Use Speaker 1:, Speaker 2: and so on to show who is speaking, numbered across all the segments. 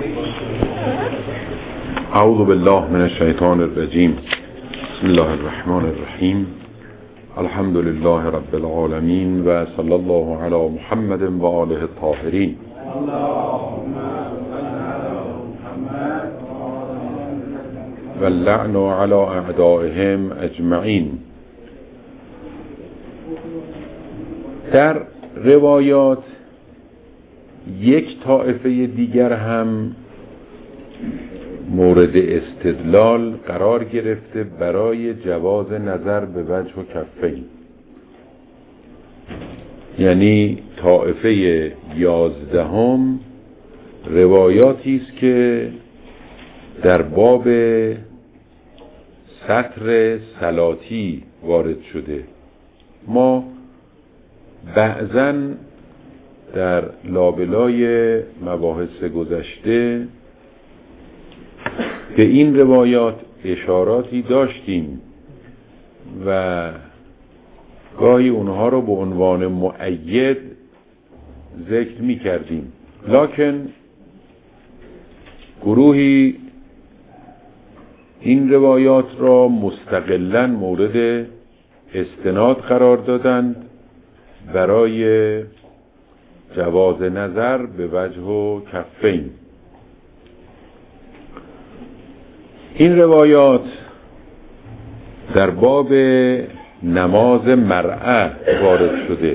Speaker 1: اعوذ بالله من الشیطان الرجیم. بسم الله الرحمن الرحیم. الحمد لله رب العالمین و صلی الله علی محمد و آله الطاهرین. و اللعن علی اعدائهم اجمعین. در روایات یک طایفه دیگر هم مورد استدلال قرار گرفته برای جواز نظر به وجه و کفین، یعنی طایفه 11 روایاتی است که در باب سطر صلاتی وارد شده. ما بعضاً در لابلای مباحث گذشته به این روایات اشاراتی داشتیم و گاهی اونها رو به عنوان مؤید ذکر می کردیم، لکن گروهی این روایات را مستقلاً مورد استناد قرار دادند برای جواز نظر به وجه و کفین. این روایات در باب نماز مرأة وارد شده.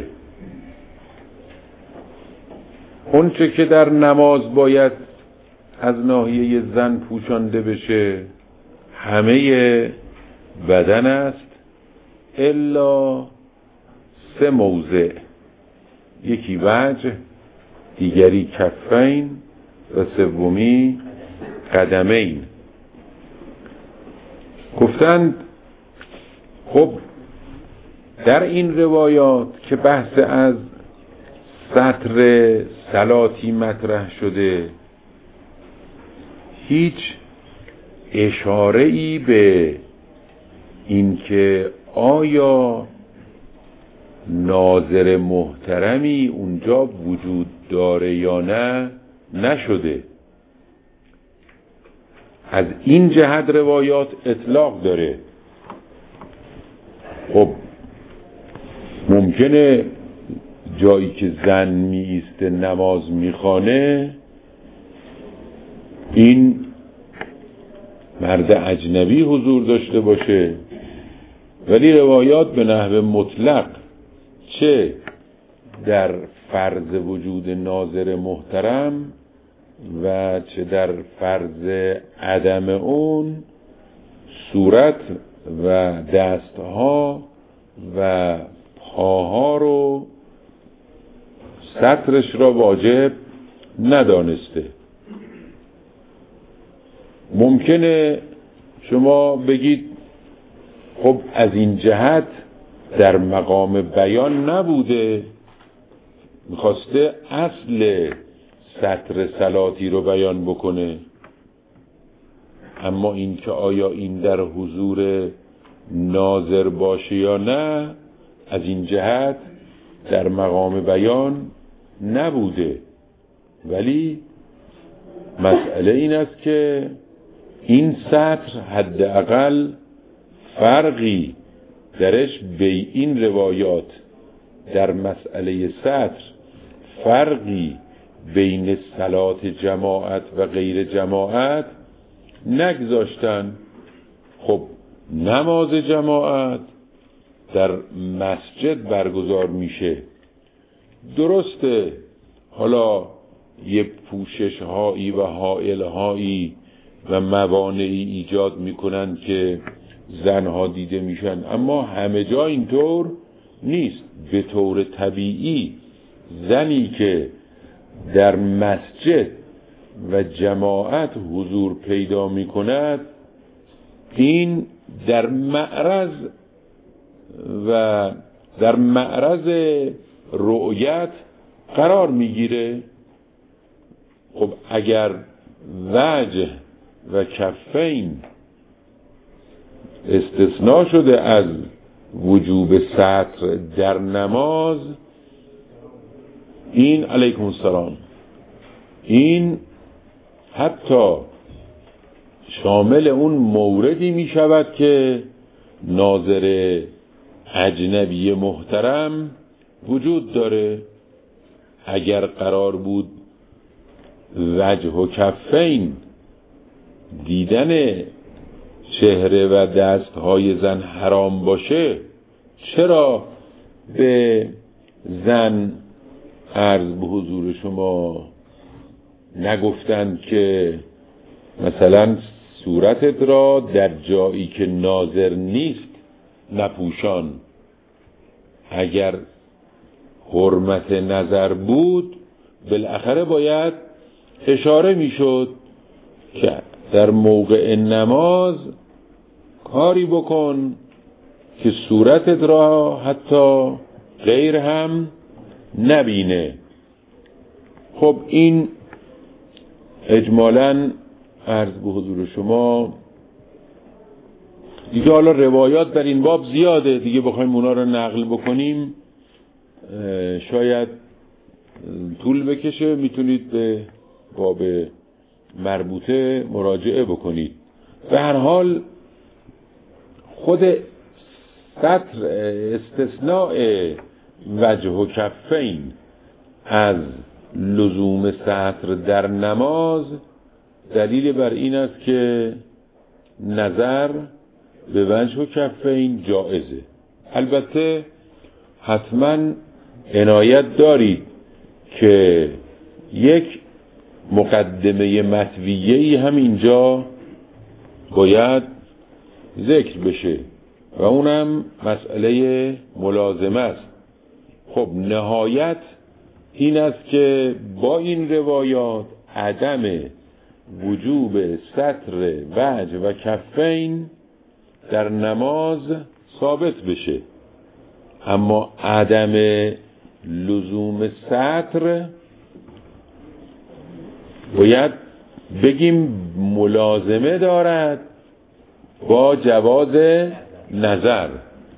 Speaker 1: اون چه که در نماز باید از ناحیه زن پوشانده بشه همه بدن است الا 3 موضع، یکی وجه، دیگری کفین و سومی قدمین. گفتند خب در این روایات که بحث از سطر صلاتی مطرح شده هیچ اشاره‌ای به این که آیا ناظر محترمی اونجا وجود داره یا نه نشده. از این جهت روایات اطلاق داره. خب ممکنه جایی که زن می ایسته نماز می خوانه این مرد اجنبی حضور داشته باشه، ولی روایات به نحو مطلق چه در فرض وجود ناظر محترم و چه در فرض عدم اون صورت و دستها و پاها رو سترش را واجب ندانسته. ممکنه شما بگید خب از این جهت در مقام بیان نبوده، میخواسته اصل سطر صلاتی رو بیان بکنه، اما این که آیا این در حضور ناظر باشه یا نه از این جهت در مقام بیان نبوده. ولی مسئله این است که این سطر حداقل فرقی درش به این روایات در مسئله سطر فرقی بین صلات جماعت و غیر جماعت نگذاشتن. خب نماز جماعت در مسجد برگزار میشه، درسته حالا یه پوشش هایی و حائل هایی و موانعی ایجاد میکنن که زنها دیده میشن، اما همه جا اینطور نیست. به طور طبیعی زنی که در مسجد و جماعت حضور پیدا میکند این در معرض رؤیت قرار میگیره. خب اگر وجه و کفین استثناء شده از وجوب سطر در نماز، این علیکم السلام، این حتی شامل اون موردی می شود که ناظر اجنبی محترم وجود داره. اگر قرار بود وجه و کفین دیدن چهره و دستهای زن حرام باشه، چرا به زن عرض به حضور شما نگفتند که مثلا صورتت را در جایی که ناظر نیست نپوشان؟ اگر حرمت نظر بود بالاخره باید اشاره میشد که در موقع نماز کاری بکن که صورتت را حتی غیر هم نبینه. خب این اجمالاً عرض به حضور شما دیگه، حالا روایات در این باب زیاده دیگه، بخوایم اونا رو نقل بکنیم شاید طول بکشه. میتونید به باب مربوطه مراجعه بکنید. به هر حال خود سطر استثناء وجه و کفین از لزوم سطر در نماز دلیل بر این است که نظر به وجه و کفین جائزه. البته حتما عنایت دارید که یک مقدمه مطویه‌ای هم اینجا باید ذکر بشه و اونم مسئله ملازمه است. خب نهایت این است که با این روایات عدم وجوب ستر وجه و کفین در نماز ثابت بشه، اما عدم لزوم ستر باید بگیم ملازمه دارد با جواز نظر.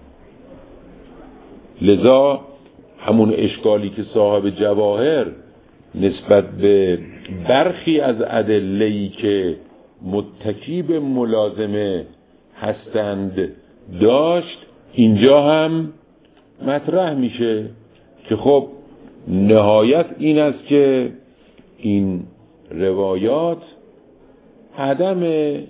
Speaker 1: لذا همون اشکالی که صاحب جواهر نسبت به برخی از ادله‌ای که متکی به ملازمه هستند داشت، اینجا هم مطرح میشه که خب نهایت این است که این روایات عدم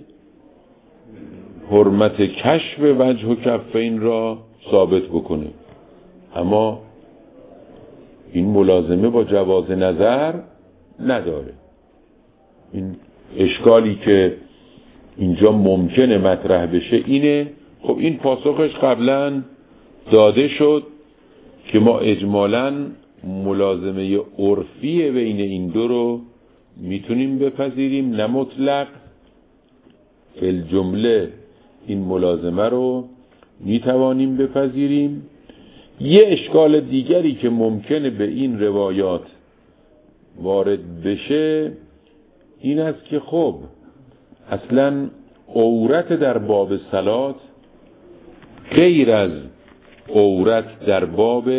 Speaker 1: حرمت کشف وجه و کفین را ثابت بکنه، اما این ملازمه با جواز نظر نداره. این اشکالی که اینجا ممکنه مطرح بشه اینه. خب این پاسخش قبلا داده شد که ما اجمالاً ملازمه عرفی بین این دو رو میتونیم بپذیریم، نه مطلق. فی جمله این ملازمه رو میتوانیم بپذیریم. یه اشکال دیگری که ممکنه به این روایات وارد بشه این است که خب اصلا عورت در باب صلات غیر از عورت در باب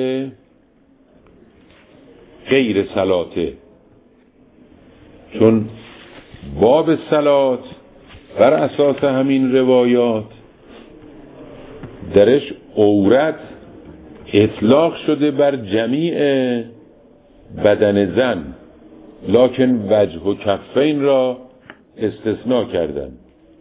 Speaker 1: غیر صلاته، چون باب صلات بر اساس همین روایات درش عورت اطلاق شده بر جمیع بدن زن، لکن وجه و کفین را استثناء کردن.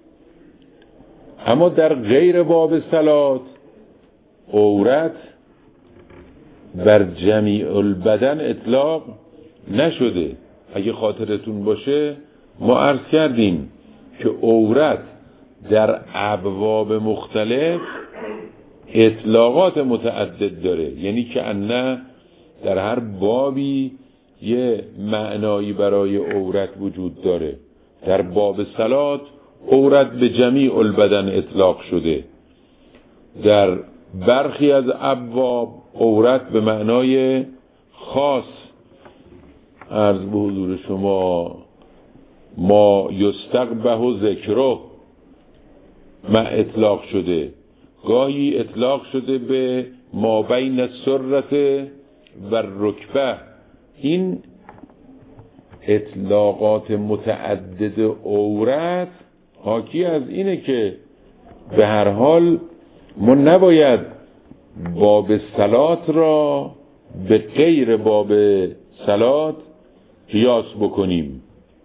Speaker 1: اما در غیر باب صلات عورت بر جمیع البدن اطلاق نشده. اگه خاطرتون باشه ما عرض کردیم که عورت در ابواب مختلف اطلاقات متعدد داره، یعنی که انه در هر بابی یه معنایی برای عورت وجود داره. در باب صلات عورت به جمیع البدن اطلاق شده، در برخی از ابواب عورت به معنای خاص عرض به حضور شما ما یستقبح و ذکره ما اطلاق شده، گاهی اطلاق شده به ما بین السرة و الرکبه. این اطلاقات متعدد عورت حاکی از اینه که به هر حال ما نباید باب صلات را به غیر باب صلات قیاس بکنیم.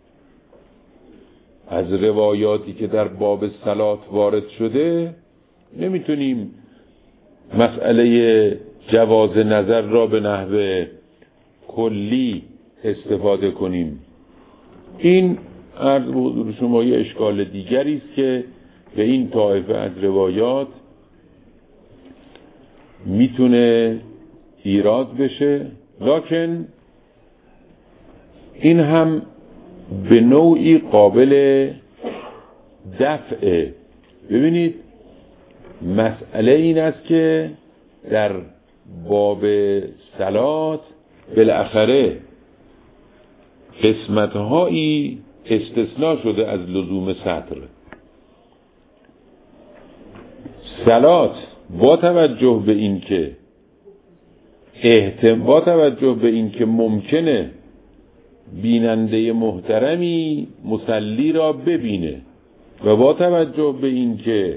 Speaker 1: از روایاتی که در باب صلات وارد شده نمیتونیم مسئله جواز نظر را به نحو کلی استفاده کنیم. این عرض به حضور شما یه اشکال دیگری است که به این طایفه از روایات میتونه ایراد بشه، لکن این هم به نوعی قابل دفعه. ببینید مسئله این است که در باب صلات بالاخره قسمت‌هایی استثناء شده از لزوم سطر. صلات با توجه به این که ممکنه بیننده محترمی مصلی را ببینه و با توجه به این که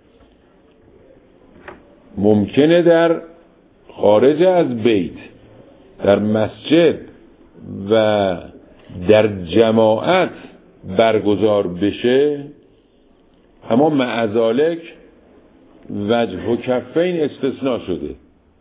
Speaker 1: ممکنه در خارج از بیت، در مسجد و در جماعت برگزار بشه، اما مع ذالک وجه و کفین استثناء شده.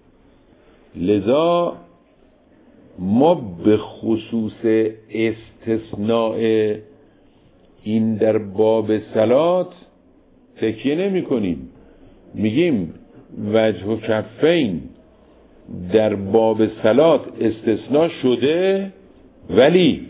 Speaker 1: لذا ما به خصوص استثناء این در باب صلات تکیه نمی کنیم. میگیم وجه و کفین در باب صلات استثناء شده، ولی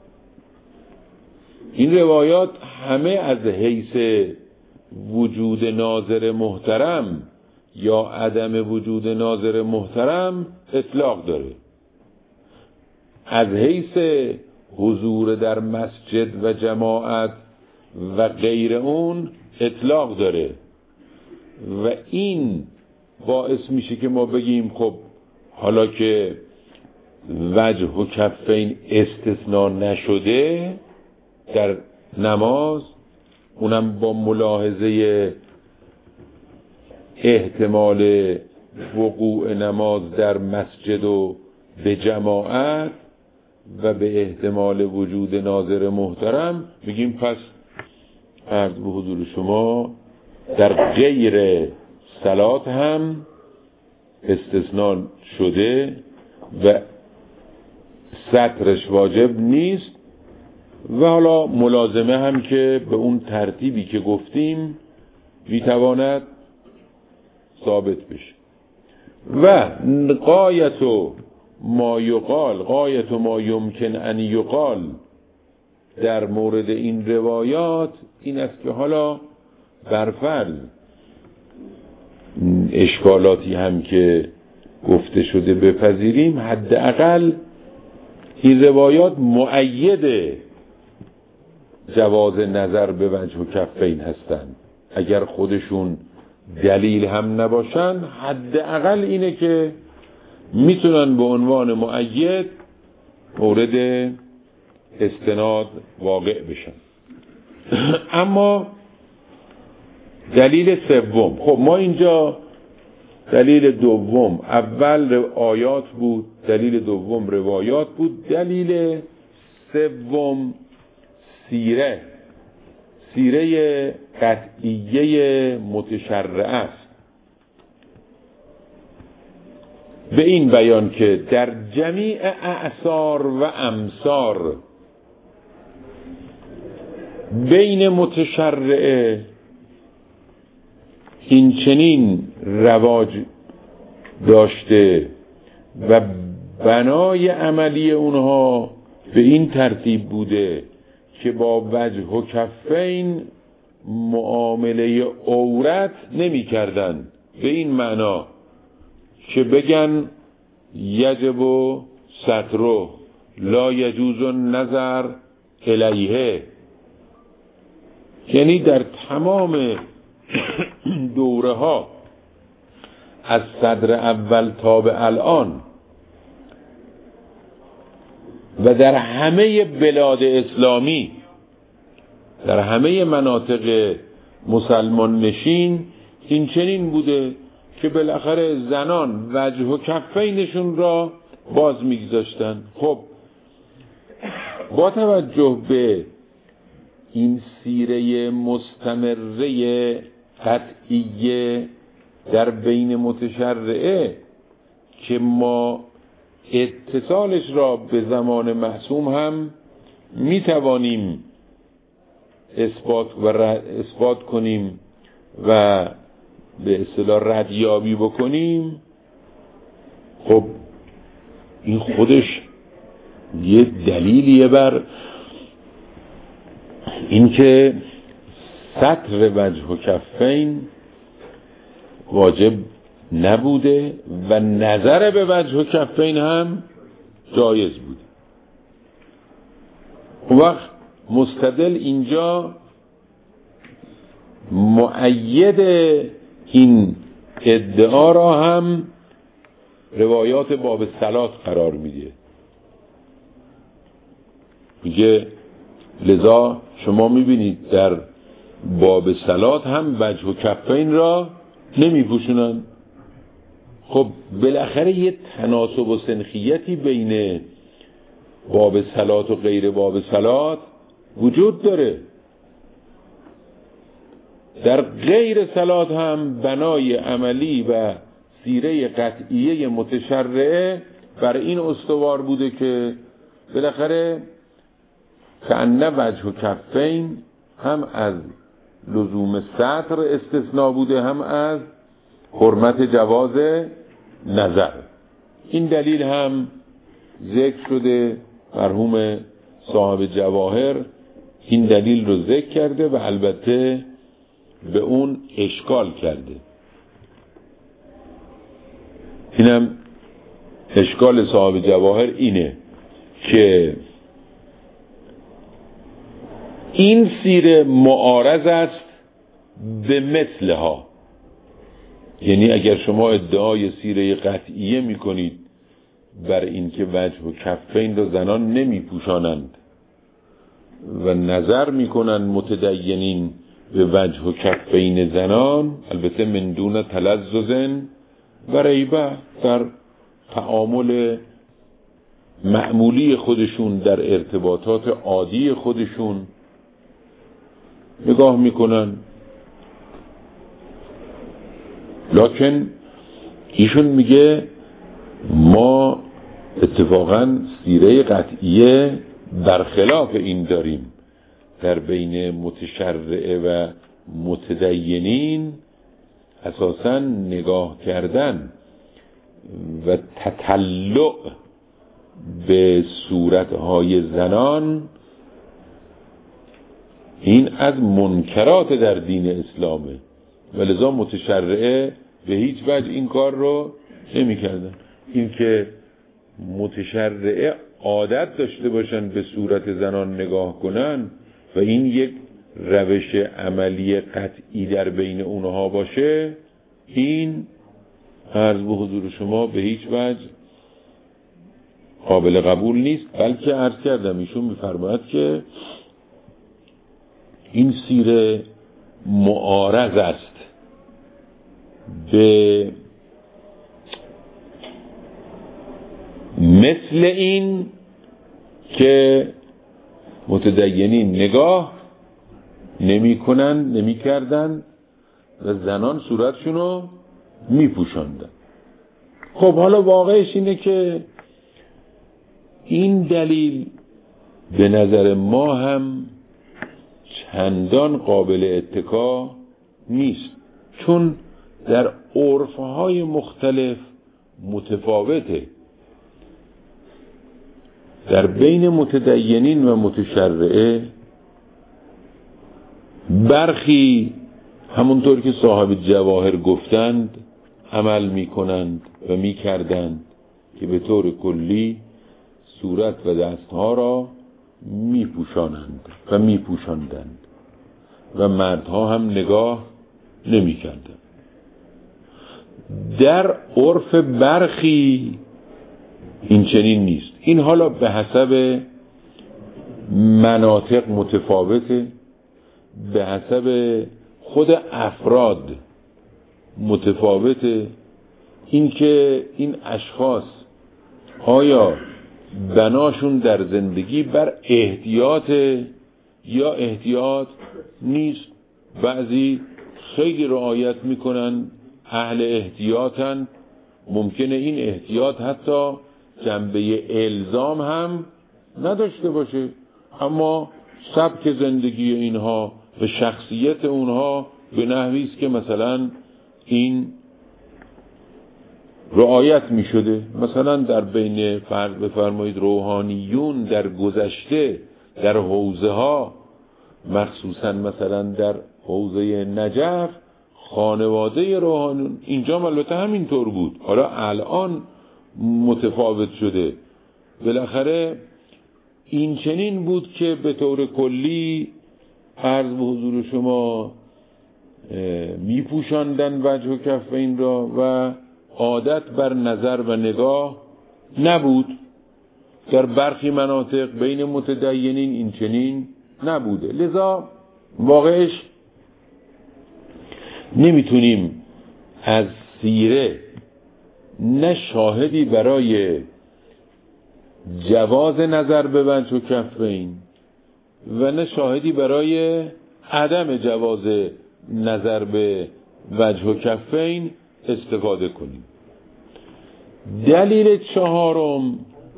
Speaker 1: این روایات همه از حیث وجود ناظر محترم یا عدم وجود ناظر محترم اطلاق داره. از حیث حضور در مسجد و جماعت و غیر اون اطلاق داره و این باعث میشه که ما بگیم خب حالا که وجه و کفین استثناء نشده در نماز، اونم با ملاحظه احتمال وقوع نماز در مسجد و به جماعت و به احتمال وجود ناظر محترم، میگیم پس عرض به حضور شما در غیر صلات هم استثناء شده و سطرش واجب نیست و حالا ملازمه هم که به اون ترتیبی که گفتیم میتواند ثابت بشه. و غایت ما یمکن ان یقال در مورد این روایات این است که حالا برفرض اشکالاتی هم که گفته شده بپذیریم، حداقل این روایات مؤید جواز نظر به وجه و کفین هستند. اگر خودشون دلیل هم نباشن، حداقل اینه که میتونن به عنوان مؤید مورد استناد واقع بشن. اما دلیل سوم، خب ما اینجا دلیل دوم اول آیات بود، دلیل دوم روایات بود، دلیل سوم سیره قطعیه متشرعه است. به این بیان که در جمیع اعصار و امصار بین متشرعه این چنین رواج داشته و بنای عملی اونها به این ترتیب بوده که با وجه و کفین معامله عورت نمی کردن، به این معنا که بگن یجب و ستره لا یجوز النظر الیه، یعنی در تمام دوره ها از صدر اول تا به الان و در همه بلاد اسلامی، در همه مناطق مسلمان نشین این چنین بوده که بالاخره زنان وجه و کفینشون را باز میگذاشتن. خب با توجه به این سیره مستمره قطعیه در بین متشرعه که ما اتصالش را به زمان معصوم هم میتوانیم اثبات کنیم و به اصطلاح ردیابی بکنیم، خب این خودش یه دلیلیه بر اینکه ستر وجه و کفین واجب نبوده و نظر به وجه و کفین هم جایز بوده. اون وقت مستدل اینجا مؤید این ادعا را هم روایات باب صلات قرار میده. میگه لذا شما میبینید در باب صلات هم وجه و کفین را نمیپوشونن. خب بالاخره یه تناسب و سنخیتی بین باب صلات و غیر باب صلات وجود داره. در غیر صلات هم بنای عملی و سیره قطعیه متشرعه بر این استوار بوده که بالاخره کأن وجه و کفین هم از لزوم ستر استثناء بوده، هم از حرمت جواز نظر. این دلیل هم ذکر شده، مرحوم صاحب جواهر این دلیل رو ذکر کرده و البته به اون اشکال کرده. اینم اشکال صاحب جواهر اینه که این سیره معارض است به مثلها. یعنی اگر شما ادعای سیره قطعیه میکنید بر این که وجه و کفین را زنان نمی پوشانند و نظر میکنند متدینین به وجه و کفین زنان، البته من دون تلذذ و ریبه، در تعامل معمولی خودشون، در ارتباطات عادی خودشون نگاه میکنن، لکن ایشون میگه ما اتفاقا سیره قطعیه برخلاف این داریم. در بین متشرعه و متدینین اساساً نگاه کردن و تطلع به صورتهای زنان این از منکرات در دین اسلامه و لذا متشرعه به هیچ وجه این کار رو نمی کردن. این که متشرعه عادت داشته باشن به صورت زنان نگاه کنن و این یک روش عملی قطعی در بین اونها باشه، این عرض به حضور شما به هیچ وجه قابل قبول نیست. بلکه عرض کردم ایشون میفرماید که این سیره معارض است به مثل این که متدینین نگاه نمی کنن، نمی کردن و زنان صورتشونو می پوشندن. خب حالا واقعش اینه که این دلیل به نظر ما هم چندان قابل اتکا نیست، چون در عرفهای مختلف متفاوته. در بین متدینین و متشرعه برخی همونطور که صاحب جواهر گفتند عمل میکنند و میکردند که به طور کلی صورت و دستها را میپوشانند و میپوشاندند و مردها هم نگاه نمیکردند. در عرف برخی این چنین نیست. این حالا به حسب مناطق متفاوته، به حسب خود افراد متفاوته. این که این اشخاص آیا بناشون در زندگی بر احتیاط یا احتیاط نیست. بعضی خیلی رعایت میکنن، اهل احتیاطن، ممکنه این احتیاط حتی جنبه الزام هم نداشته باشه، اما سبک زندگی اینها و شخصیت اونها به نحوی است که مثلا این رعایت می شده. مثلا در بین فرض بفرمایید روحانیون در گذشته در حوزه ها، مخصوصا مثلا در حوزه نجف، خانواده روحانیون اینجا البته همینطور بود، حالا الان متفاوت شده. بالاخره این چنین بود که به طور کلی عرض به حضور شما می پوشاندن وجه و کفین را و عادت بر نظر و نگاه نبود. در برخی مناطق بین متدینین این چنین نبوده. لذا واقعش نمیتونیم از سیره نه شاهدی برای جواز نظر به وجه و کفین و نه شاهدی برای عدم جواز نظر به وجه و کفین استفاده کنیم. دلیل چهارم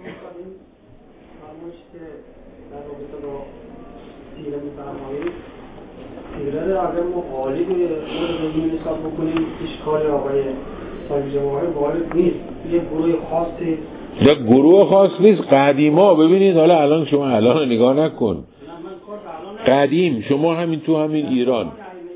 Speaker 2: سیره اگر ما غالب رو حساب بکنیم اشکال آقای صاحب جواهر غالب نیست، یه گروه خاصی،
Speaker 1: یک گروه خاص نیست. قدیما ببینید، حالا الان شما الان نگاه نکن، قدیم شما همین تو همین ایران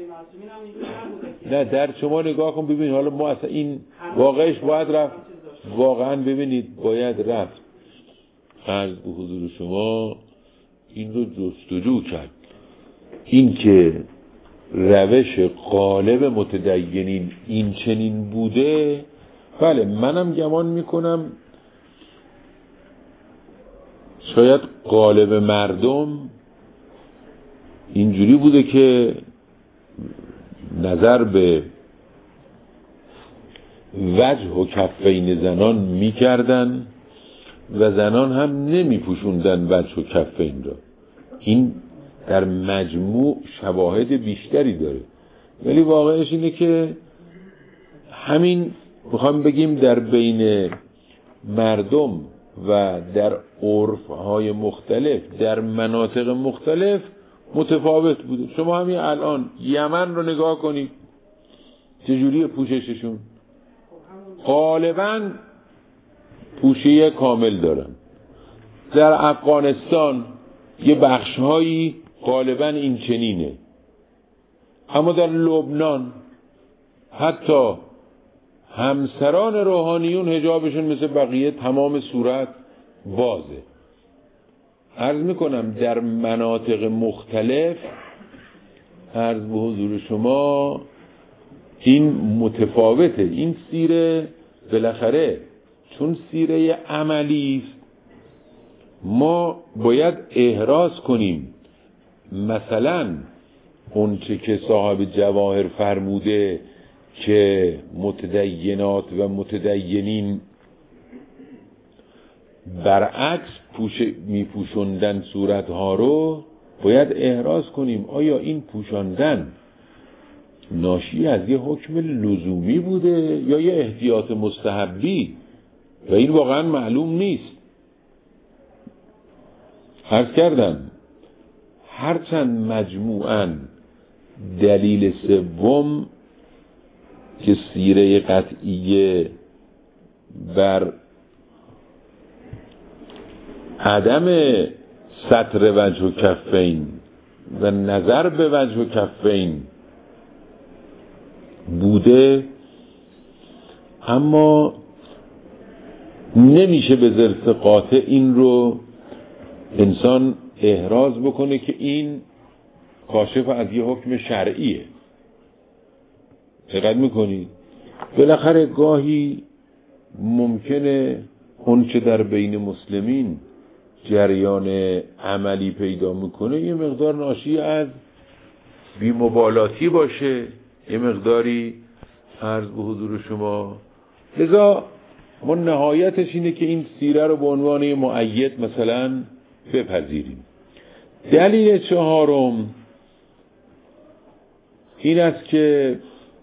Speaker 1: نه در شما نگاه کن ببین، حالا ما اصلا این واقعش باید رفت، واقعا ببینید باید رفت عرض به حضور شما این رو جستجو کرد. این که روش غالب متدینین این چنین بوده، بله منم گمان میکنم شاید غالب مردم اینجوری بوده که نظر به وجه و کفین زنان میکردن و زنان هم نمیپوشوندن وجه و کفین را. این در مجموع شواهد بیشتری داره، ولی واقعش اینه که همین میخوام بگیم در بین مردم و در عرفهای مختلف در مناطق مختلف متفاوت بوده. شما همین الان یمن رو نگاه کنید چجوری پوشششون، غالباً پوشیه کامل دارن. در افغانستان یه بخشهایی غالباً این چنینه، اما در لبنان حتی همسران روحانیون حجابشون مثل بقیه تمام صورت بازه. عرض میکنم در مناطق مختلف عرض به حضور شما این متفاوته. این سیره بالاخره چون سیره عملی است، ما باید احراز کنیم. مثلا اون چه که صاحب جواهر فرموده که متدینات و متدینین برعکس میپوشوندن صورتها رو، باید احراز کنیم آیا این پوشاندن ناشی از یه حکم لزومی بوده یا یه احتیاط مستحبی، و این واقعا معلوم نیست. عرض کردم هرچند مجموعاً دلیل سوم که سیره قطعیه بر عدم ستر وجه و کفین و نظر به وجه و کفین بوده، اما نمیشه به ظرف قاطع این رو انسان احراز بکنه که این کاشف از یه حکم شرعیه. دقت میکنید بالاخره گاهی ممکنه اون چه در بین مسلمین جریان عملی پیدا میکنه یه مقدار ناشی از بی‌مبالاتی باشه، یه مقداری عرض به حضور شما. لذا ما نهایتش اینه که این سیره رو به عنوان مؤید مثلا بپذیریم. دلیل چهارم این است که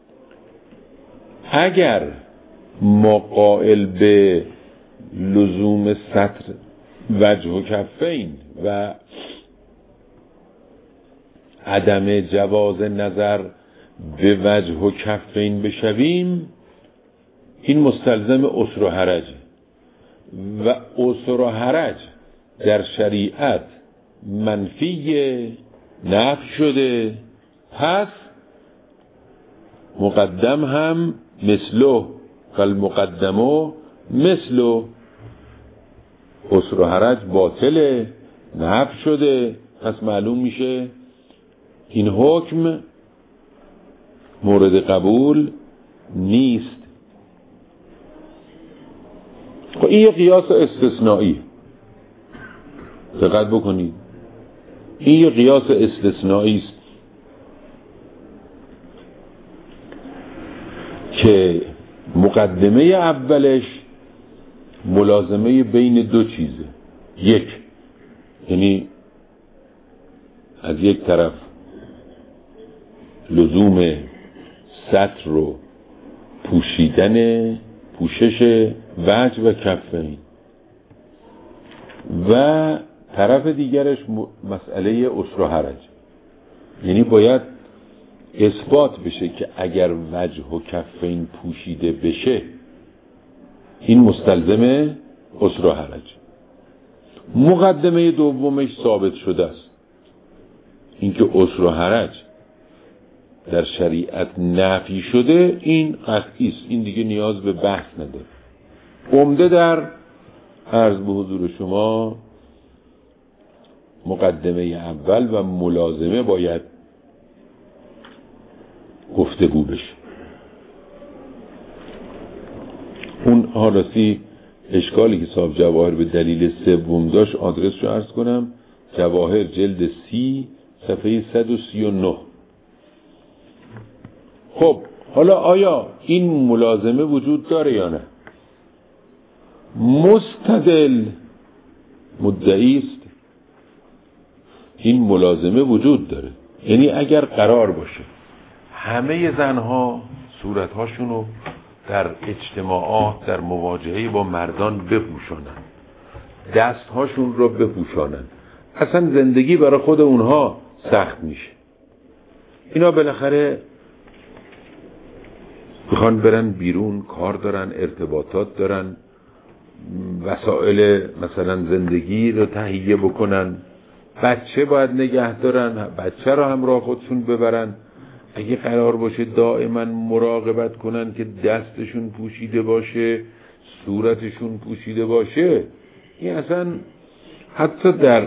Speaker 1: اگر ما قائل به لزوم ستر وجه و کفین و عدم جواز نظر به وجه و کفین بشویم، این مستلزم عسر و حرج و عسر و حرج در شریعت منفی نفی شده، پس مقدم هم مثله فالمقدمه مثله، عسر و حرج باطله نفی شده، پس معلوم میشه این حکم مورد قبول نیست. خب این یه قیاس استثنایی، دقت بکنید، این یه قیاس استثنایی است که مقدمه اولش ملازمه بین دو چیزه. یک، یعنی از یک طرف لزوم ستر رو پوشیدن، پوشش وجه و کفین، و طرف دیگرش مسئله عسر و حرج، یعنی باید اثبات بشه که اگر وجه و کفین پوشیده بشه این مستلزم عسر و حرج. مقدمه دومش ثابت شده است، اینکه عسر و حرج در شریعت نفی شده، این قطعی است، این دیگه نیاز به بحث نداره. عمده در عرض به حضور شما مقدمه اول و ملازمه باید گفتگو بشه. اون حالسی اشکالی که صاحب جواهر به دلیل سوم داشت آدرس رو عرض کنم، جواهر جلد 30 صفحه 139. خب حالا آیا این ملازمه وجود داره یا نه؟ مستدل مدعی است این ملازمه وجود داره، یعنی اگر قرار باشه همه زنها صورتهاشون رو در اجتماعات در مواجهه با مردان بپوشانن، دستهاشون رو بپوشانن، اصلا زندگی برای خود اونها سخت میشه. اینا بالاخره میخوان برن بیرون، کار دارن، ارتباطات دارن، وسایل مثلا زندگی رو تهیه بکنن، بچه باید نگه دارن، بچه رو همراه خودشون ببرن. اگه قرار باشه دائما مراقبت کنن که دستشون پوشیده باشه، صورتشون پوشیده باشه، این اصلا حتی در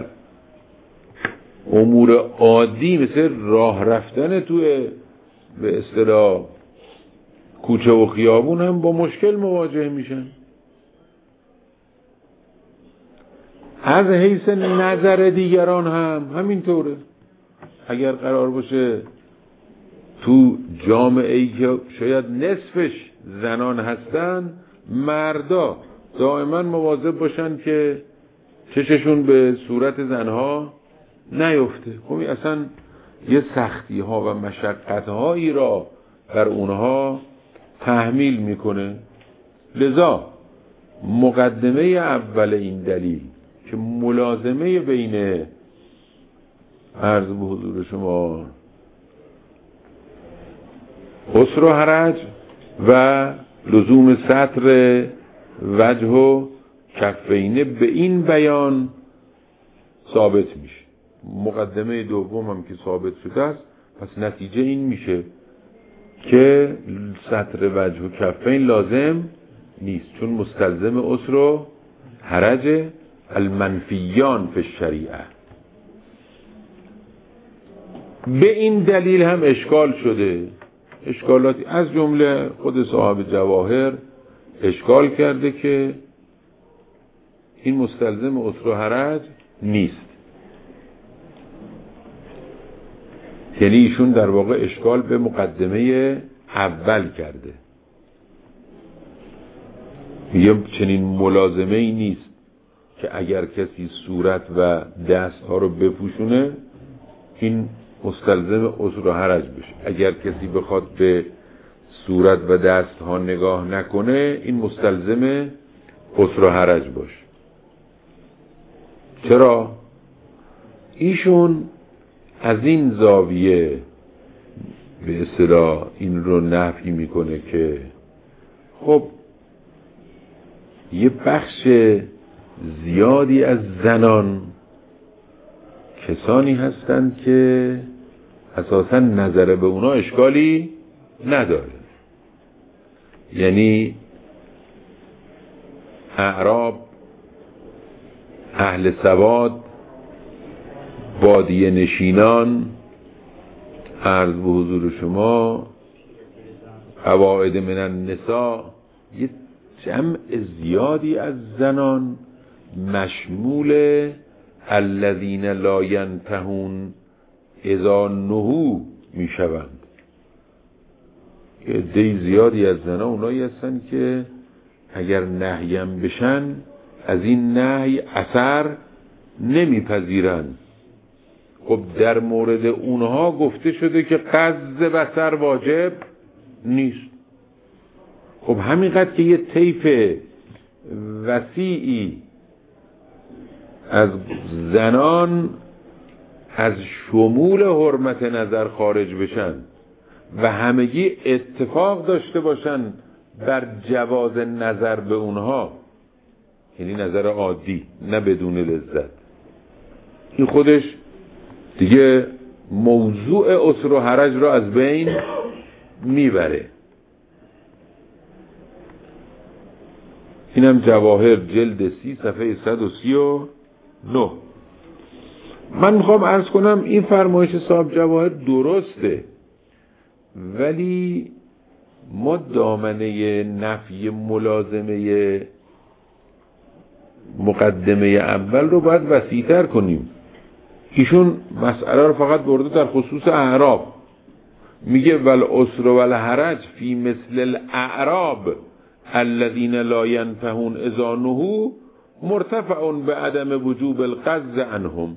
Speaker 1: امور عادی مثل راه رفتن توی به اصطلاح کوچه و خیابون هم با مشکل مواجه میشن. از حیث نظر دیگران هم همینطوره. اگر قرار باشه تو جامعه‌ای که شاید نصفش زنان هستن، مردا دائما مواظب باشن که چششون به صورت زنها نیفته. خب اصلا یه سختی ها و مشقت هایی را بر اونها تحمیل میکنه. لذا مقدمه اول این دلیل که ملازمه بین عرض به حضور شما عسر و حرج و لزوم ستر وجه و کفینه به این بیان ثابت میشه. مقدمه دوم هم که ثابت شده است، پس نتیجه این میشه که ستر وجه و کفین لازم نیست، چون مستلزم عسر و حرج المنفیان فی الشریعه. به این دلیل هم اشکال شده، اشکالاتی از جمله خود صاحب جواهر اشکال کرده که این مستلزم عسر و حرج نیست. یعنی ایشون در واقع اشکال به مقدمه اول کرده، میگه چنین ملازمه ای نیست که اگر کسی صورت و دست ها رو بپوشونه این مستلزم عسر و حرج بشه، اگر کسی بخواد به صورت و دست ها نگاه نکنه این مستلزم عسر و حرج باشه. چرا؟ ایشون از این زاویه به اصطلاح این رو نفی میکنه که خب یه بخش زیادی از زنان کسانی هستند که اساساً نظر به اونا اشکالی نداره، یعنی اعراب، اهل سواد، بادیه نشینان، عرض به حضور شما قواعد من النساء، یه جمع زیادی از زنان مشمول الذین لا ینتهون اذا نهوا می شوند. یه عده زیادی از زنان اونایی هستن که اگر نهیم بشن از این نهی اثر نمیپذیرن. خب در مورد اونها گفته شده که غض بصر واجب نیست. خب همینقدر که یه طیف وسیعی از زنان از شمول حرمت نظر خارج بشن و همگی اتفاق داشته باشن بر جواز نظر به اونها، یعنی نظر عادی نه بدون لذت، این خودش دیگه موضوع عسر و حرج را از بین میبره. اینم جواهر جلد 30 صفحه 139. من میخوام عرض کنم این فرمایش صاحب جواهر درسته، ولی ما دامنه نفی ملازمه مقدمه اول رو باید وسیع‌تر کنیم. ایشون مسئله رو فقط برده در خصوص اعراب، میگه والعسر والحرج فی مثل الاعراب الذین لا ینتهون اذا نهوا مرتفع به عدم وجوب الغض عنهم.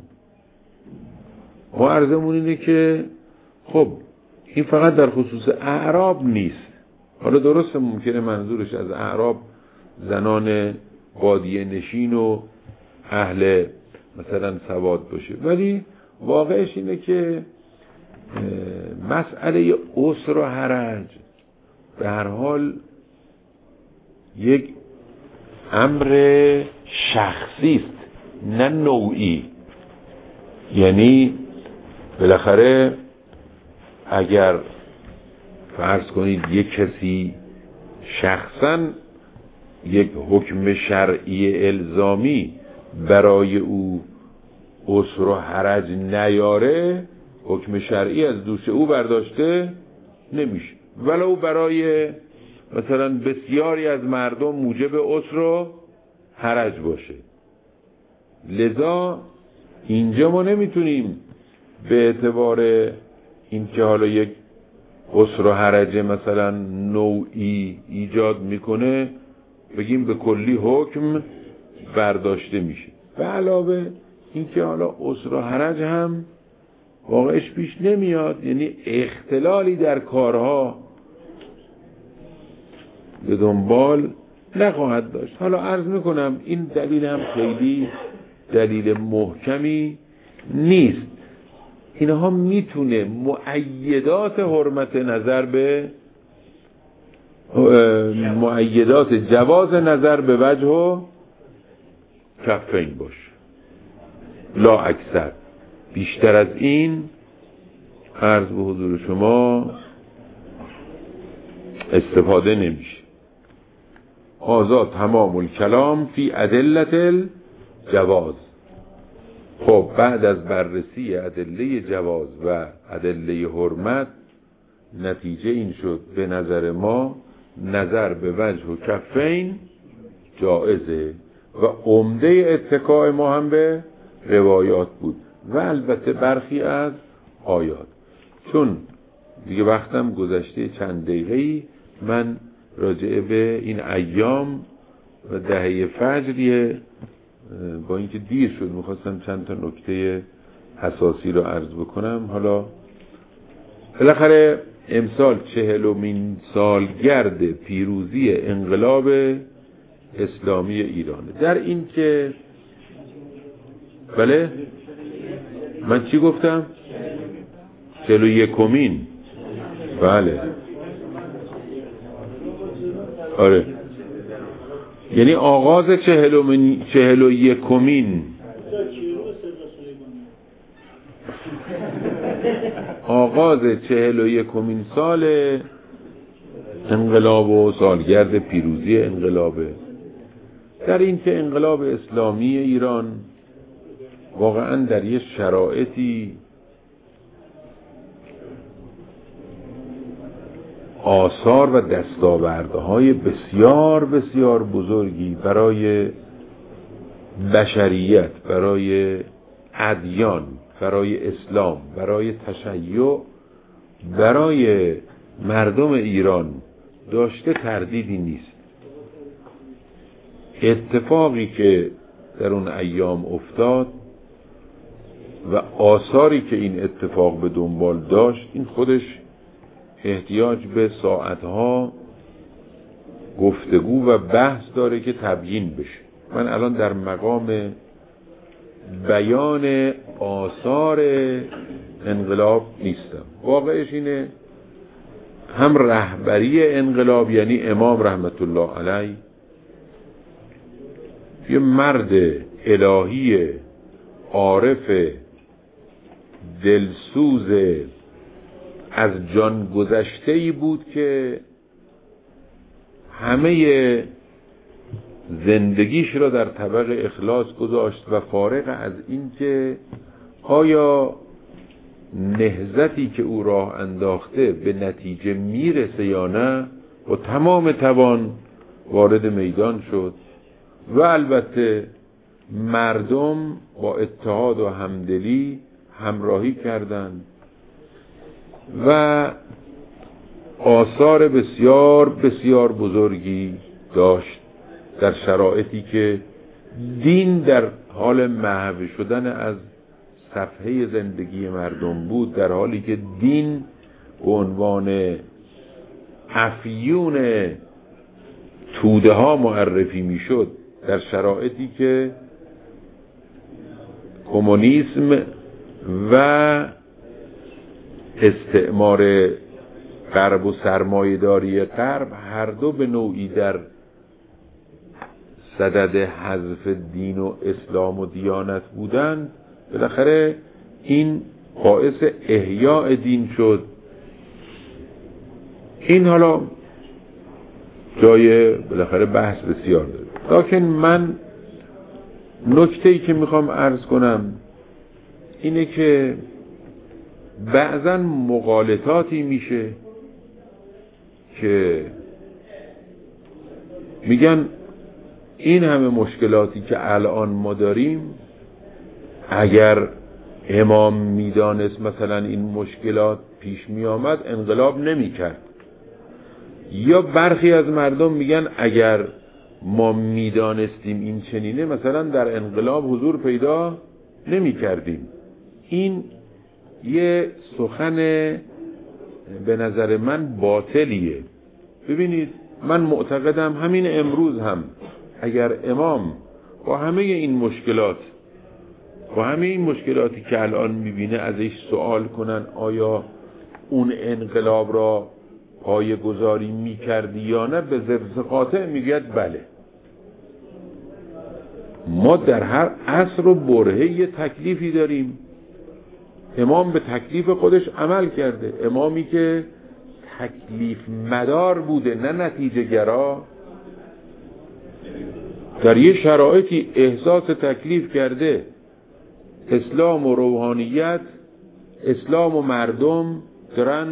Speaker 1: و عرضمون اینه که خب این فقط در خصوص اعراب نیست. حالا درسته ممکنه منظورش از اعراب زنان بادیه نشین و اهل مثلا سواد باشه، ولی واقعش اینه که مسئله عسر و حرج به هر حال یک امر شخصی است نه نوعی. یعنی بالاخره اگر فرض کنید یک کسی شخصا یک حکم شرعی الزامی برای او عسر و حرج نیاره، حکم شرعی از دوش او برداشته نمیشه، ولو برای مثلا بسیاری از مردم موجب عسر و حرج باشه. لذا اینجا ما نمیتونیم به اعتبار این که حالا یک عسر و حرج مثلا نوعی ایجاد میکنه بگیم به کلی حکم برداشته میشه. به علاوه این که حالا عسر و حرج هم واقعش پیش نمیاد، یعنی اختلالی در کارها به دنبال نخواهد داشت. حالا عرض میکنم این دلیل هم خیلی دلیل محکمی نیست. اینها میتونه مؤیدات حرمت نظر به مؤیدات جواز نظر به وجه و کفین باشه، لا اکثر. بیشتر از این عرض به حضور شما استفاده نمیشه. هذا تمام الکلام فی ادلة الجواز. خب بعد از بررسی ادله جواز و ادله حرمت نتیجه این شد به نظر ما نظر به وجه و کفین جائزه و عمده اتکاء ما هم به روایات بود و البته برخی از آیات. چون دیگه وقتم گذشته چند دقیقه‌ای، من راجع به این ایام و دهه فجریه با اینکه دیر شد میخواستم چند تا نکته حساسی رو عرض بکنم. حالا بالاخره امسال 40مین سالگرد پیروزی انقلاب اسلامی ایرانه. در این که بله من چی گفتم؟ 41مین. بله آره، یعنی آغاز 41مین آغاز 41مین سال انقلاب و سالگرد پیروزی انقلابه. در این که انقلاب اسلامی ایران واقعا در یه شرایطی آثار و دستاوردهای بسیار بسیار بزرگی برای بشریت، برای ادیان، برای اسلام، برای تشیع، برای مردم ایران داشته تردیدی نیست. اتفاقی که در اون ایام افتاد و آثاری که این اتفاق به دنبال داشت، این خودش احتیاج به ساعتها گفتگو و بحث داره که تبیین بشه. من الان در مقام بیان آثار انقلاب نیستم. واقعش اینه هم رهبری انقلاب یعنی امام رحمت الله علیه، یه مرد الهی عارف دلسوز از جان گذشته‌ای بود که همه زندگیش را در طبق اخلاص گذاشت و فارغ از این که آیا نهضتی که او راه انداخته به نتیجه میرسه یا نه، و تمام توان وارد میدان شد و البته مردم با اتحاد و همدلی همراهی کردند و آثار بسیار بسیار بزرگی داشت در شرایطی که دین در حال محو شدن از صفحه زندگی مردم بود، در حالی که دین به عنوان افیون توده ها معرفی می شد، در شرایطی که کمونیسم و استعمار غرب و سرمایه‌داری غرب هر دو به نوعی در صدد حذف دین و اسلام و دیانت بودند. بالاخره این باعث احیاء دین شد. این حالا جای بالاخره بحث بسیار داره، لکن من نکته‌ای که میخوام عرض کنم اینه که بعضا مغالطاتی میشه که میگن این همه مشکلاتی که الان ما داریم، اگر امام میدانست مثلا این مشکلات پیش می آمد انقلاب نمی کرد. یا برخی از مردم میگن اگر ما میدانستیم این چنینه مثلا در انقلاب حضور پیدا نمی کردیم. این یه سخن به نظر من باطلیه. ببینید من معتقدم همین امروز هم اگر امام با همه این مشکلات و همه این مشکلاتی که الان میبینه ازش سوال کنن آیا اون انقلاب را پایه‌گذاری میکردی یا نه، به ضرب قاطع میگوید بله. ما در هر عصر و برهه یه تکلیفی داریم. امام به تکلیف خودش عمل کرده. امامی که تکلیف مدار بوده نه نتیجه گرا، در یه شرایطی احساس تکلیف کرده اسلام و روحانیت، اسلام و مردم دارن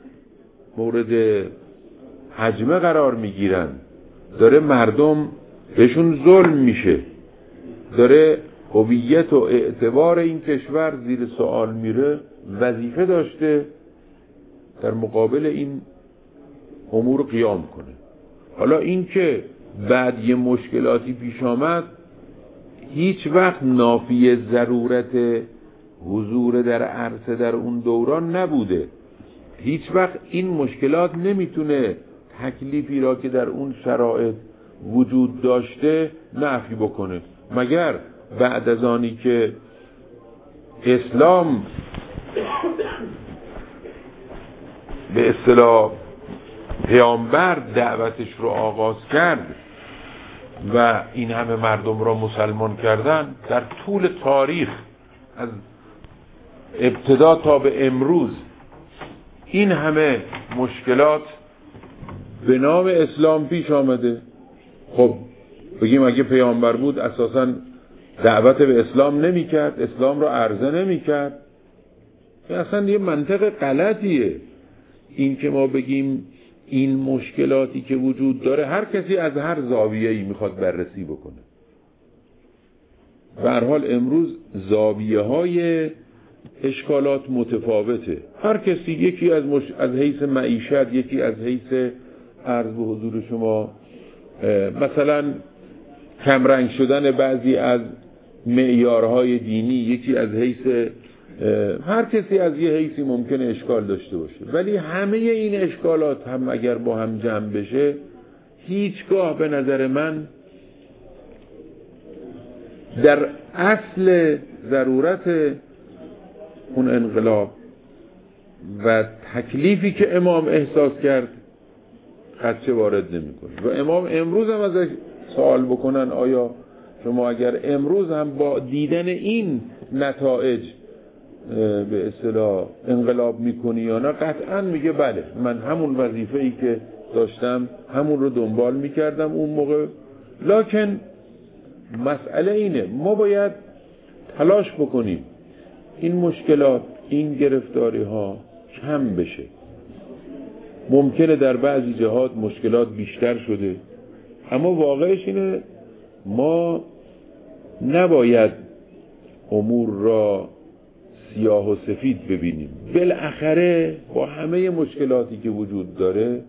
Speaker 1: مورد هجمه قرار میگیرن، داره مردم بهشون ظلم میشه، داره هویت و اعتبار این کشور زیر سوال میره، وظیفه داشته در مقابل این امور قیام کنه. حالا این که بعد یه مشکلاتی پیش آمد هیچ وقت نافی ضرورت حضور در عرصه در اون دوران نبوده. هیچ وقت این مشکلات نمیتونه تکلیفی را که در اون شرایط وجود داشته نفی بکنه، مگر بعد از آنی که اسلام به اصطلاح پیامبر دعوتش رو آغاز کرد و این همه مردم را مسلمان کردن، در طول تاریخ از ابتدا تا به امروز این همه مشکلات به نام اسلام پیش آمده. خب بگیم اگه پیامبر بود اساساً دعوت به اسلام نمی کرد، اسلام را عرضه نمی کرد. اصلا یه منطق غلطیه این که ما بگیم این مشکلاتی که وجود داره هر کسی از هر زاویه‌ای میخواد بررسی بکنه. به هر حال امروز زاویه‌های اشکالات متفاوته، هر کسی یکی از حیث معیشت، یکی از حیث عرض به حضور شما مثلا کمرنگ شدن بعضی از معیارهای دینی، یکی از حیث هر کسی از یه حیثی ممکنه اشکال داشته باشه، ولی همه این اشکالات هم اگر با هم جمع بشه هیچگاه به نظر من در اصل ضرورت اون انقلاب و تکلیفی که امام احساس کرد خدشه وارد نمی کنه. و امام امروز هم ازش سوال بکنن آیا شما اگر امروز هم با دیدن این نتایج به اصطلاح انقلاب میکنی یا نه، قطعا میگه بله، من همون وظیفه‌ای که داشتم همون رو دنبال میکردم اون موقع. لکن مسئله اینه ما باید تلاش بکنیم این مشکلات، این گرفتاری ها کم بشه. ممکنه در بعضی جهات مشکلات بیشتر شده، اما واقعش اینه ما نباید امور را سیاه و سفید ببینیم. بالاخره با همه مشکلاتی که وجود داره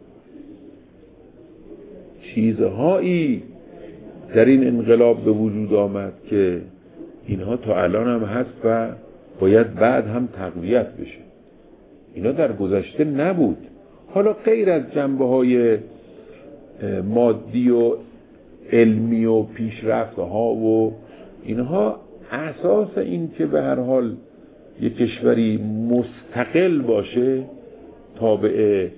Speaker 1: چیزهایی در این انقلاب به وجود آمد که اینها تا الان هم هست و باید بعد هم تقویت بشه. اینا در گذشته نبود. حالا غیر از جنبه‌های مادی و علمی و پیشرفت‌ها و اینها، اساس این که به هر حال یک کشوری مستقل باشه، تابع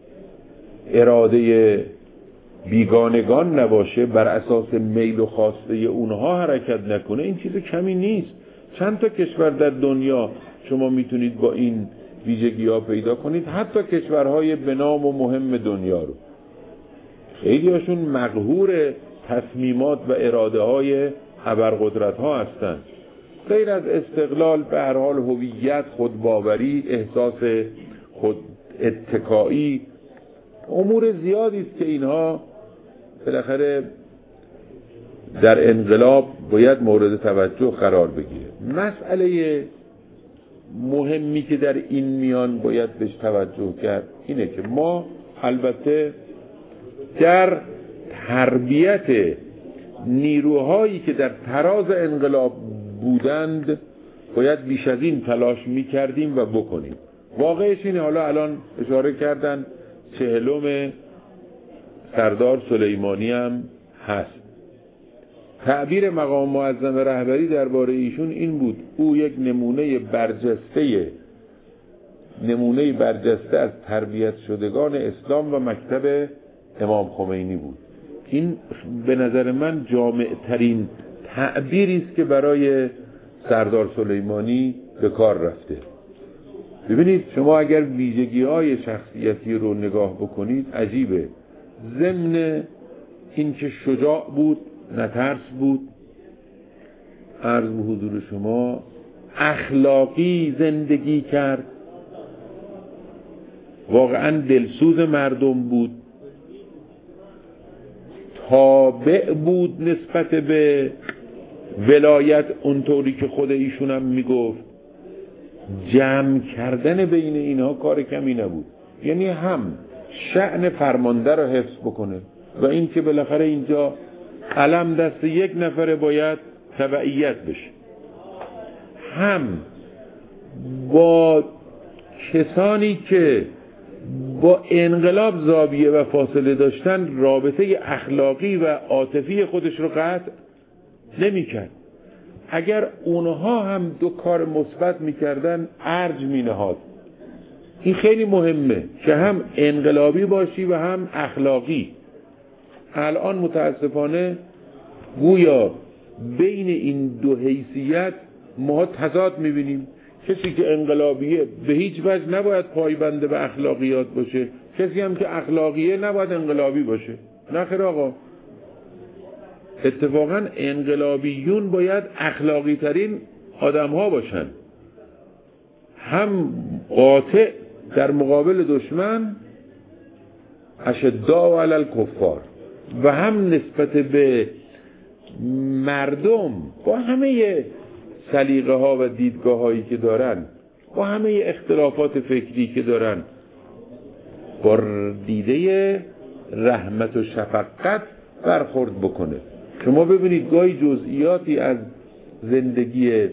Speaker 1: اراده بیگانگان نباشه، بر اساس میل و خواسته اونها حرکت نکنه، این چیز کمی نیست. چند تا کشور در دنیا شما میتونید با این ویژگی ها پیدا کنید، حتی کشورهای به نام و مهم دنیا رو. خیلی هاشون مقهور تصمیمات و اراده های ابرقدرت ها هستند. غیر از استقلال به هر حال هویت، خودباوری، احساس خود اتکایی، امور زیادی است که اینها بالاخره در انقلاب باید مورد توجه قرار بگیره. مسئله مهمی که در این میان باید بهش توجه کرد اینه که ما البته در تربیت نیروهایی که در تراز انقلاب بودند باید بیش از این تلاش میکردیم و بکنیم. واقعش اینه، حالا الان اشاره کردن 40م سردار سلیمانی هم هست. تعبیر مقام معظم رهبری درباره ایشون این بود، او یک نمونه برجسته از تربیت شدگان اسلام و مکتب امام خمینی بود. این به نظر من جامع ترین تعبیری است که برای سردار سلیمانی به کار رفته. ببینید شما اگر ویژگی‌های شخصیتی رو نگاه بکنید عجیبه. ضمن این که شجاع بود، نترس بود، عرض به حضور شما اخلاقی زندگی کرد، واقعا دلسوز مردم بود، تابع بود نسبت به ولایت اونطوری که خود ایشون هم میگفت. جمع کردن بین اینها کار کمی نبود، یعنی هم شأن فرمانده رو حفظ بکنه و این که بالاخره اینجا علم دست یک نفره باید تبعیت بشه، هم با کسانی که با انقلاب زاویه و فاصله داشتن رابطه اخلاقی و عاطفی خودش رو قطع نمی کرد. اگر اونها هم دو کار مثبت میکردن ارج می نهاد. این خیلی مهمه که هم انقلابی باشی و هم اخلاقی. الان متاسفانه گویا بین این دو حیثیت ما تضاد میبینیم. کسی که انقلابیه به هیچ وجه نباید پایبند به اخلاقیات باشه، کسی هم که اخلاقیه نباید انقلابی باشه. نه خیر آقا، اتفاقا انقلابیون باید اخلاقی ترین آدم ها باشن، هم قاطع در مقابل دشمن اشداء علی الکفار و هم نسبت به مردم با همه سلیقه ها و دیدگاه هایی که دارن، با همه اختلافات فکری که دارن، با دیده رحمت و شفقت برخورد بکنه. شما ببینید گاهی جزئیاتی از زندگی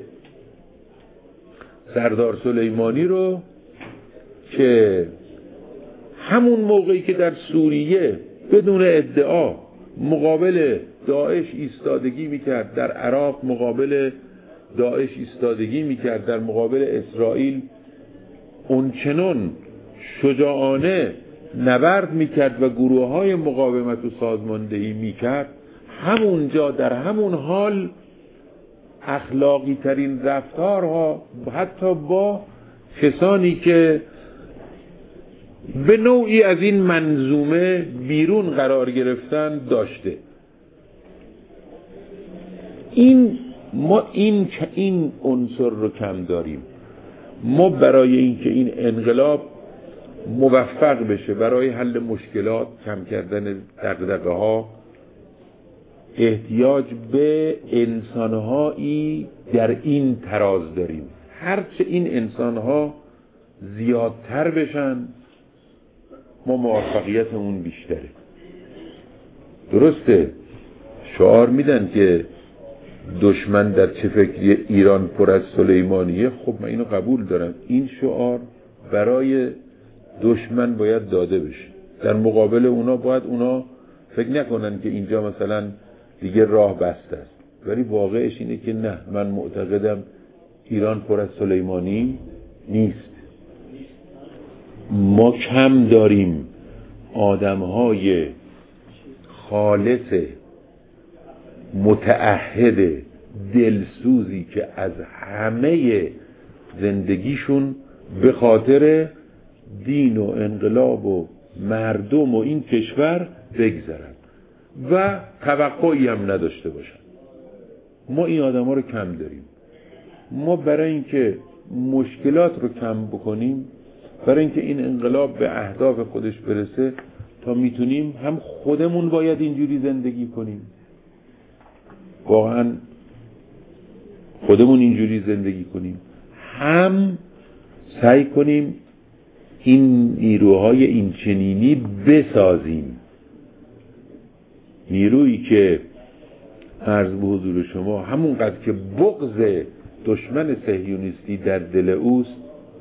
Speaker 1: سردار سلیمانی رو که همون موقعی که در سوریه بدون ادعا مقابل داعش ایستادگی میکرد، در عراق مقابل داعش ایستادگی میکرد، در مقابل اسرائیل اونچنان شجاعانه نبرد میکرد و گروه‌های مقاومت و سازماندهی میکرد، همونجا در همون حال اخلاقی ترین رفتارها حتی با کسانی که به نوعی از این منظومه بیرون قرار گرفتن داشته. ما این عنصر رو کم داریم. ما برای اینکه این انقلاب موفق بشه، برای حل مشکلات، کم کردن دغدغه‌ها، احتیاج به انسانهایی در این تراز داریم. هرچه این انسانها زیادتر بشن ما موفقیتمون بیشتره. درسته شعار میدن که دشمن در چه فکری ایران پر از سلیمانیه. خب من اینو قبول دارم، این شعار برای دشمن باید داده بشه. در مقابل اونا باید اونا فکر نکنن که اینجا مثلا دیگه راه بسته است، ولی واقعش اینه که نه، من معتقدم ایران پر از سلیمانی نیست. ما کم داریم آدم‌های خالص متعهد دلسوزی که از همه زندگیشون به خاطر دین و انقلاب و مردم و این کشور بگذرن و توقعی هم نداشته باشن. ما این آدم‌ها رو کم داریم. ما برای اینکه مشکلات رو کم بکنیم، برای اینکه این انقلاب به اهداف خودش برسه، تا میتونیم هم خودمون باید اینجوری زندگی کنیم، واقعا خودمون اینجوری زندگی کنیم، هم سعی کنیم این نیروهای این چنینی بسازیم. نیرویی که عرض به حضور شما همونقدر که بغض دشمن صهیونیستی در دل اوست،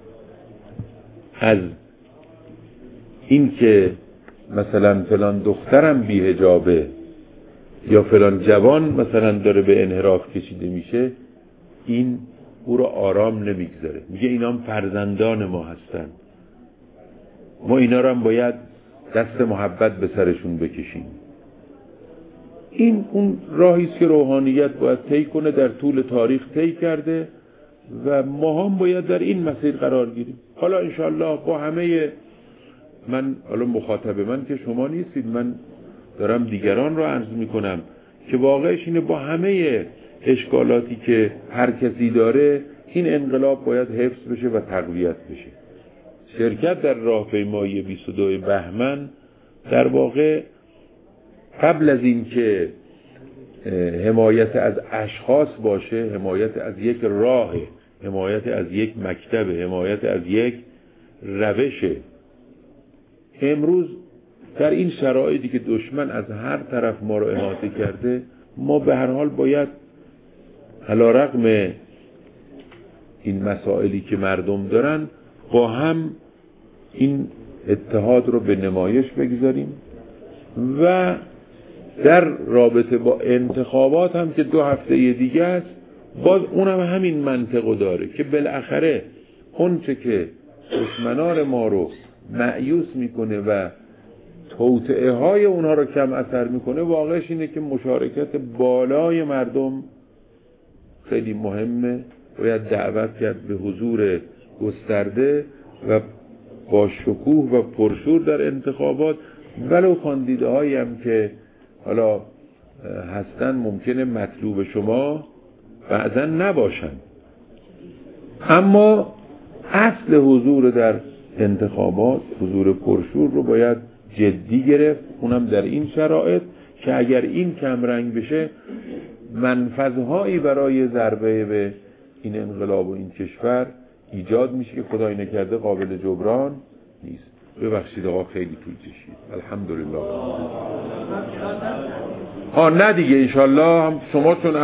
Speaker 1: از این که مثلا فلان دخترم بی‌حجابه یا فلان جوان مثلا داره به انحراف کشیده میشه، این او رو آرام نمیگذاره. میگه اینا هم فرزندان ما هستن، ما اینا رو هم باید دست محبت به سرشون بکشیم. این اون راهی است که روحانیت باید طی کنه، در طول تاریخ طی کرده و ما هم باید در این مسیر قرار گیریم. حالا انشاءالله با همه، من حالا مخاطب من که شما نیستید، من دارم دیگران رو عرض میکنم که واقعش اینه، با همه اشکالاتی که هر کسی داره، این انقلاب باید حفظ بشه و تقویت بشه. شرکت در راهپیمایی 22 بهمن در واقع قبل از این که حمایت از اشخاص باشه، حمایت از یک راه، حمایت از یک مکتب، حمایت از یک روشه. امروز در این شرایطی که دشمن از هر طرف ما رو احاطه کرده، ما به هر حال باید علی رغم این مسائلی که مردم دارن با هم این اتحاد رو به نمایش بگذاریم و در رابطه با انتخابات هم که 2 هفته دیگه است، باز اونم همین منطقو داره که بالاخره اون چه که دشمنان ما رو مایوس میکنه و توطئه های اونها رو کم اثر میکنه، واقعش اینه که مشارکت بالای مردم خیلی مهمه. باید دعوت کرد به حضور گسترده و با شکوه و پرشور در انتخابات، ولو کاندیده هایی هم که حالا هستن ممکنه مطلوب شما بعضا نباشن، اما اصل حضور در انتخابات، حضور پرشور رو باید جدی گرفت، اونم در این شرایط که اگر این کمرنگ بشه منفذهایی برای ضربه به این انقلاب و این کشور ایجاد میشه که خدای نکرده قابل جبران نیست. ببخشید آقا خیلی طول کشید. الحمدلله. نه دیگه انشالله هم شما چون